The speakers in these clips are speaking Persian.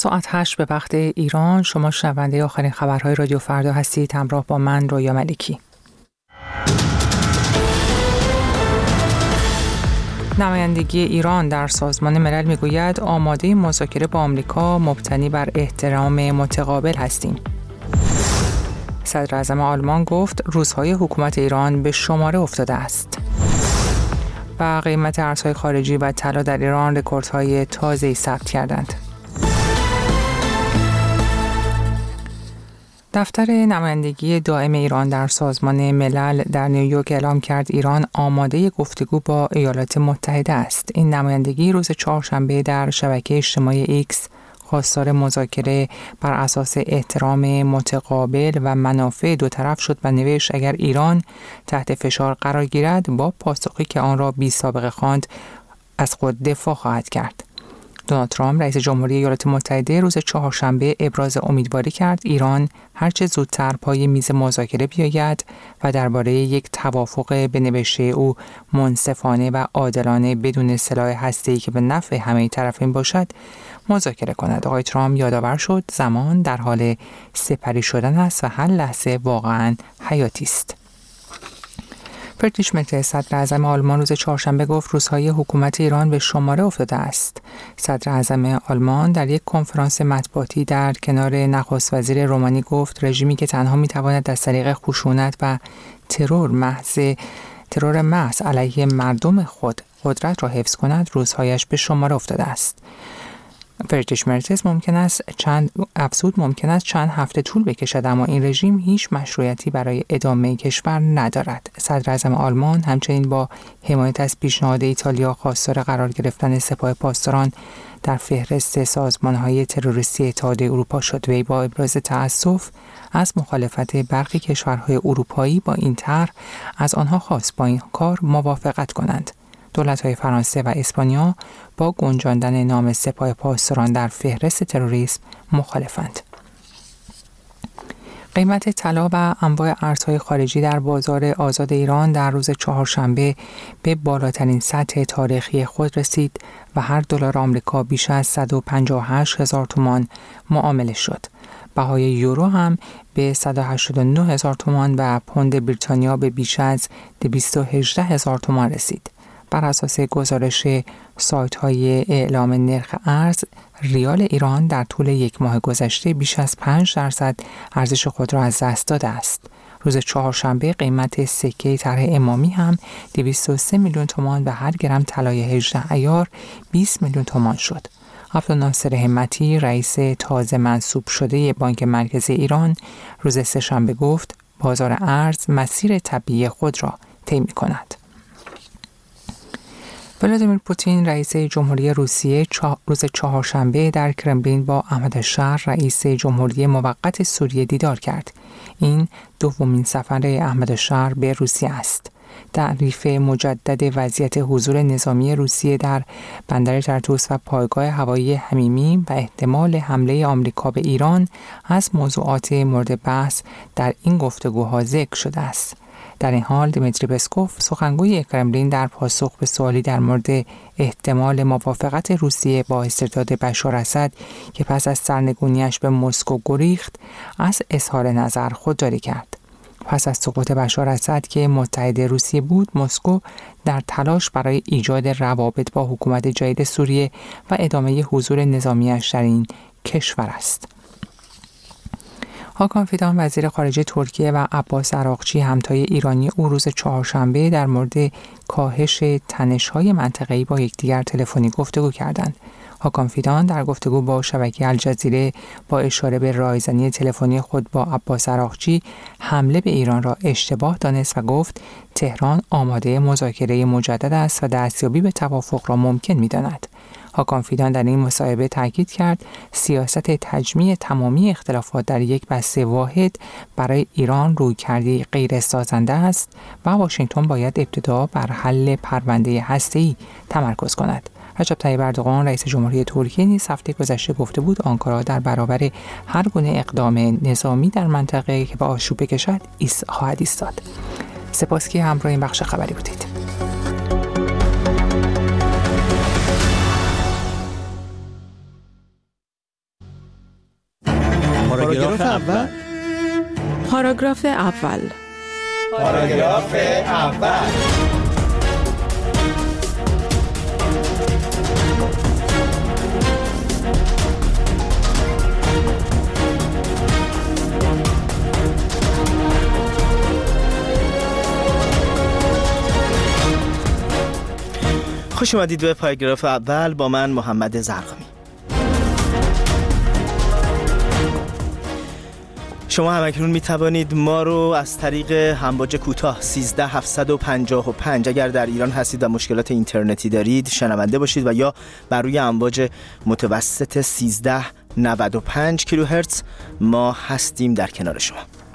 ساعت 8 به وقت ایران. شما شنونده آخرین خبرهای رادیو فردا هستید، همراه با من رویا ملکی. نمایندگی ایران در سازمان ملل میگوید آماده مذاکره با آمریکا مبتنی بر احترام متقابل هستیم. صدر اعظم آلمان گفت روزهای حکومت ایران به شماره افتاده است. و قیمت ارزهای خارجی و طلا در ایران رکوردهای تازه‌ای ثبت کردند. دفتر نمایندگی دائم ایران در سازمان ملل در نیویورک اعلام کرد ایران آماده گفتگو با ایالات متحده است. این نمایندگی روز چهارشنبه در شبکه اجتماعی ایکس خواستار مذاکره بر اساس احترام متقابل و منافع دو طرف شد و نوشت اگر ایران تحت فشار قرار گیرد با پاسخی که آن را بی سابقه خواند از خود دفاع خواهد کرد. دونالد ترامپ رئیس جمهوری ایالات متحده روز چهارشنبه ابراز امیدواری کرد ایران هرچه زودتر پای میز مذاکره بیاید و درباره یک توافق به نوشته او منصفانه و عادلانه بدون سلاح هسته‌ای که به نفع همه طرفین باشد مذاکره کند. آقای ترامپ یادآور شد زمان در حال سپری شدن است و هر لحظه واقعاً حیاتی است. فریدریش شمرتز صدر اعظم آلمان روز چهارشنبه گفت روزهای حکومت ایران به شماره افتاده است. صدر اعظم آلمان در یک کنفرانس مطبوعاتی در کنار نخست وزیر رومانی گفت رژیمی که تنها میتواند از طریق خشونت و ترور محض علیه مردم خود قدرت را حفظ کند روزهایش به شماره افتاده است. فریدریش شمرتز ممکن است چند هفته طول بکشد اما این رژیم هیچ مشروعیتی برای ادامه کشور ندارد. صدر اعظم آلمان همچنین با حمایت از پیشنهاد ایتالیا خواستار قرار گرفتن سپاه پاسداران در فهرست سازمان‌های تروریستی اتحادیه اروپا شد. وی با ابراز تأسف از مخالفت برخی کشورهای اروپایی با این طرح از آنها خواست با این کار موافقت کنند. دولت‌های فرانسه و اسپانیا با گنجاندن نام سپاه پاسداران در فهرست تروریسم مخالفند. قیمت طلا و انواع ارزهای خارجی در بازار آزاد ایران در روز چهارشنبه به بالاترین سطح تاریخی خود رسید و هر دلار آمریکا بیش از 158,000 تومان معامله شد. بهای یورو هم به 189,000 تومان و پوند بریتانیا به بیش از 218,000 تومان رسید. بر اساس گزارش سایت‌های اعلام نرخ ارز، ریال ایران در طول یک ماه گذشته بیش از 5% ارزش خود را از دست داده است. روز چهارشنبه قیمت سکه طرح امامی هم 203 میلیون تومان و هر گرم طلای 18 عیار 20 میلیون تومان شد. عبدالناصر همتی رئیس تازه منصوب شده بانک مرکزی ایران روز سه‌شنبه گفت بازار ارز مسیر طبیعی خود را طی می‌کند. ولادیمیر پوتین رئیس جمهوری روسیه روز چهارشنبه در کرملین با احمدالشهر رئیس جمهوری موقت سوریه دیدار کرد. این دومین سفر احمدالشهر به روسیه است. تعریف مجدد وضعیت حضور نظامی روسیه در بندر طرطوس و پایگاه هوایی حمیمی و احتمال حمله آمریکا به ایران از موضوعات مورد بحث در این گفتگوها ذکر شده است. در این حال دیمیتری پسکوف سخنگوی کرملین در پاسخ به سوالی در مورد احتمال موافقت روسیه با استرداد بشار اسد که پس از سرنگونیش به مسکو گریخت از اظهار نظر خودداری کرد. پس از سقوط بشار اسد که متحد روسیه بود، مسکو در تلاش برای ایجاد روابط با حکومت جدید سوریه و ادامه حضور نظامیش در این کشور است. هاکان فیدان وزیر خارجه ترکیه و عباس عراقچی همتای ایرانی او روز چهارشنبه در مورد کاهش تنش‌های منطقه‌ای با یکدیگر تلفنی گفتگو کردند. هاکان فیدان در گفتگو با شبکه الجزیره با اشاره به رایزنی تلفنی خود با عباس عراقچی حمله به ایران را اشتباه دانست و گفت تهران آماده مذاکره مجدد است و دستیابی به توافق را ممکن می‌داند. هاکان فیدان در این مصاحبه تاکید کرد سیاست تجمیع تمامی اختلافات در یک بسته واحد برای ایران رویکردی غیر سازنده است و واشنگتن باید ابتدا بر حل پرونده هسته‌ای تمرکز کند. رجب طیب اردوغان رئیس جمهوری ترکیه نیز هفته گذشته گفته بود آنکارا در برابر هر گونه اقدام نظامی در منطقه که به آشوب بکشد خواهد ایستاد. سپاس که همراه این بخش خبری بودید. پاراگراف اول. پاراگراف اول. پاراگراف اول. خوش اومدید به پاراگراف اول با من محمد زرقامی. شما همکنون می توانید ما رو از طریق امواج کوتاه 13755 اگر در ایران هستید و مشکلات اینترنتی دارید شنونده باشید و یا بر روی امواج متوسط 1395 کیلوهرتز ما هستیم در کنار شما.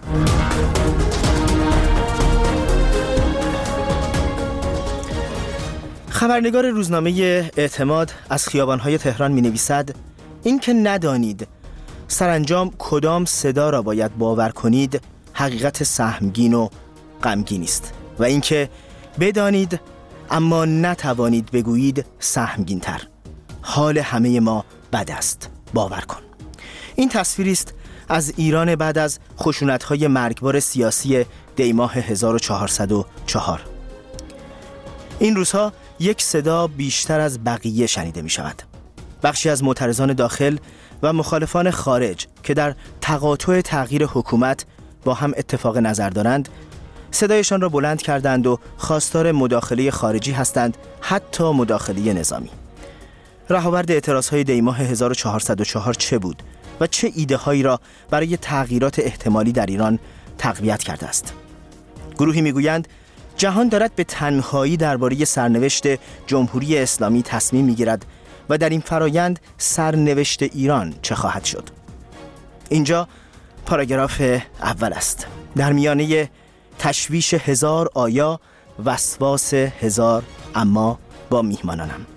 خبرنگار روزنامه اعتماد از خیابان‌های تهران می‌نویسد این که ندانید سرانجام کدام صدا را باید باور کنید حقیقت سهمگین و غمگین است و اینکه بدانید اما نتوانید بگویید سهمگین تر. حال همه ما بد است، باور کن. این تصویری است از ایران بعد از خشونت‌های مرگبار سیاسی دیماه 1404. این روزها یک صدا بیشتر از بقیه شنیده می شود. بخشی از معترضان داخل و مخالفان خارج که در تقاطع تغییر حکومت با هم اتفاق نظر دارند صدایشان را بلند کردند و خواستار مداخله خارجی هستند، حتی مداخله نظامی. رهاورد اعتراضهای دیماه 1404 چه بود و چه ایده هایی را برای تغییرات احتمالی در ایران تقویت کرده است؟ گروهی میگویند جهان دارد به تنهایی درباره سرنوشت جمهوری اسلامی تصمیم میگیرد و در این فرایند سرنوشت ایران چه خواهد شد؟ اینجا پاراگراف اول است. در میانه تشویش 1000 آیا، وسواس 1000 اما با میهمانانم.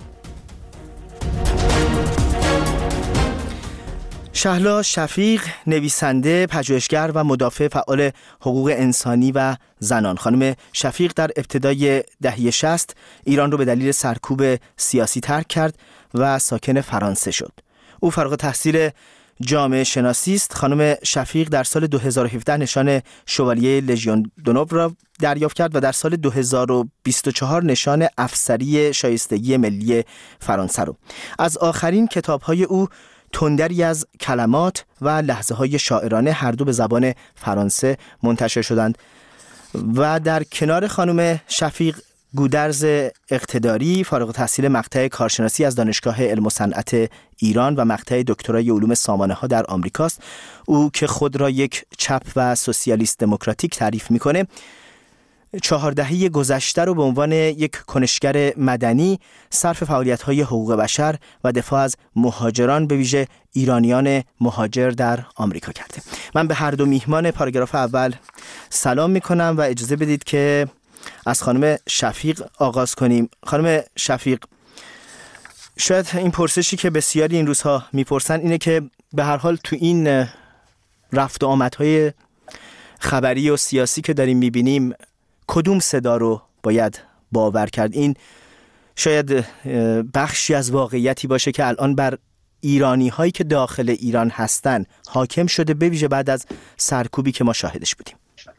شهلا شفیق، نویسنده، پژوهشگر و مدافع فعال حقوق انسانی و زنان. خانم شفیق در ابتدای دهه 60 ایران رو به دلیل سرکوب سیاسی ترک کرد و ساکن فرانسه شد. او فارغ التحصیل جامعه شناسی است. خانم شفیق در سال 2017 نشان شوالیه لژیون دونور را دریافت کرد و در سال 2024 نشان افسری شایستگی ملی فرانسه رو. از آخرین کتاب‌های او تندری از کلمات و لحظه‌های شاعرانه هر دو به زبان فرانسه منتشر شدند و در کنار خانم شفیق گودرز اقتداری فارغ التحصیل مقطع کارشناسی از دانشگاه علم و صنعت ایران و مقطع دکترای علوم سامانه‌ها در آمریکاست. او که خود را یک چپ و سوسیالیست دموکراتیک تعریف می‌کنه 4 دهه گذشته رو به عنوان یک کنشگر مدنی صرف فعالیت‌های حقوق بشر و دفاع از مهاجران به ویژه ایرانیان مهاجر در آمریکا کرده. من به هر دو میهمان پاراگراف اول سلام میکنم و اجازه بدید که از خانم شفیق آغاز کنیم. خانم شفیق، شاید این پرسشی که بسیاری این روزها میپرسن اینه که به هر حال تو این رفت و آمدهای خبری و سیاسی که داریم میبینیم کدوم صدا رو باید باور کرد؟ این شاید بخشی از واقعیتی باشه که الان بر ایرانی هایی که داخل ایران هستن حاکم شده، به ویژه بعد از سرکوبی که ما شاهدش بودیم.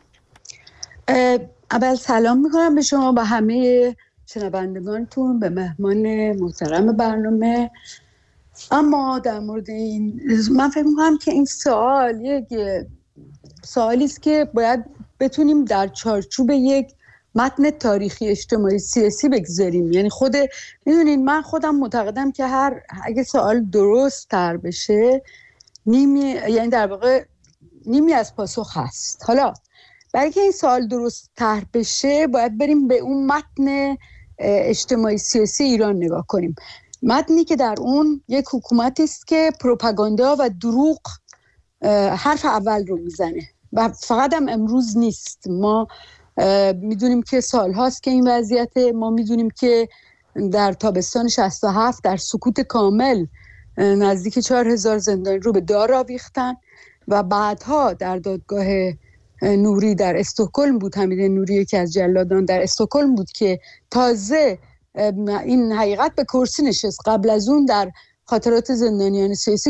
اول سلام میکنم به شما و همه شنوندگانتون، به مهمان محترم برنامه. اما در مورد این من فکر میکنم که این سوال یک سوالی است که باید بتونیم در چارچوب یک متن تاریخی اجتماعی سیاسی بگذاریم. یعنی میدونین من خودم معتقدم که اگه سوال درست تر بشه یعنی در واقع نیمی از پاسخ هست. حالا برای که این سوال درست تر بشه باید بریم به اون متن اجتماعی سیاسی ایران نگاه کنیم. متنی که در اون یک حکومتی است که پروپاگاندا و دروغ حرف اول رو میزنه و فقط هم امروز نیست. ما میدونیم که سال هاست که این وضعیت، ما میدونیم که در تابستان 67 در سکوت کامل نزدیک 4000 زندانی رو به دار آویختن و بعدها در دادگاه نوری در استکهلم بود، حمید نوری یکی از جلادان در استکهلم بود که تازه این حقیقت به کرسی نشست. قبل از اون در خاطرات زندانیان سیاسی